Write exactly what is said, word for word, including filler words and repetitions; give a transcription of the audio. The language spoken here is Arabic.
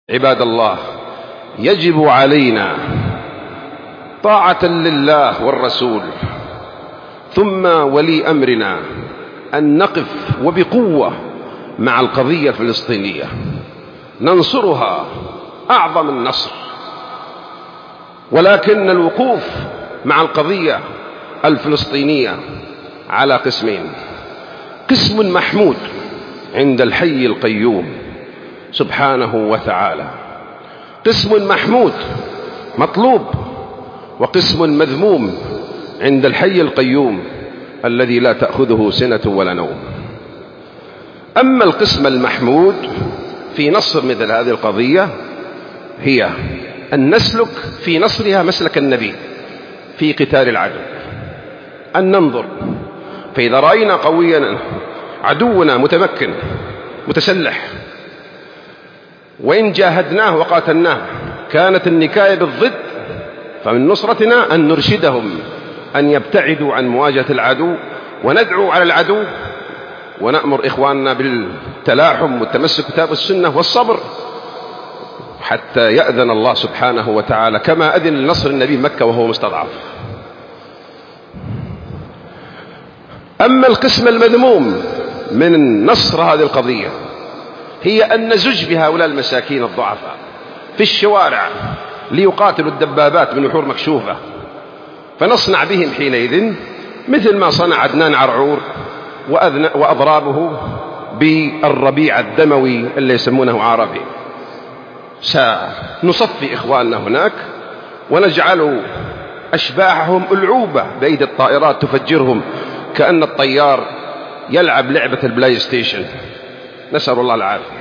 عباد الله، يجب علينا طاعة لله والرسول ثم ولي أمرنا أن نقف وبقوة مع القضية الفلسطينية، ننصرها أعظم النصر. ولكن الوقوف مع القضية الفلسطينية على قسمين: قسم محمود عند الحي القيوم سبحانه وتعالى، قسم محمود مطلوب، وقسم مذموم عند الحي القيوم الذي لا تأخذه سنة ولا نوم. أما القسم المحمود في نصر مثل هذه القضية هي أن نسلك في نصرها مسلك النبي في قتال العدو، أن ننظر، فإذا رأينا قويا عدونا متمكن متسلح وإن جاهدناه وقاتلناه كانت النكاية بالضد، فمن نصرتنا أن نرشدهم أن يبتعدوا عن مواجهة العدو، وندعو على العدو، ونأمر إخواننا بالتلاحم والتمسك بكتاب السنة والصبر حتى يأذن الله سبحانه وتعالى كما أذن لنصر النبي مكة وهو مستضعف. أما القسم المذموم من نصر هذه القضية هي أن نزج بهؤلاء المساكين الضعفاء في الشوارع ليقاتلوا الدبابات من نحور مكشوفة، فنصنع بهم حينئذ مثل ما صنع عدنان عرعور وأضرابه بالربيع الدموي اللي يسمونه عربي. سنصفي إخواننا هناك ونجعل أشباحهم ألعوبة بأيدي الطائرات تفجرهم كأن الطيار يلعب لعبة البلاي ستيشن، نسأل الله العافية.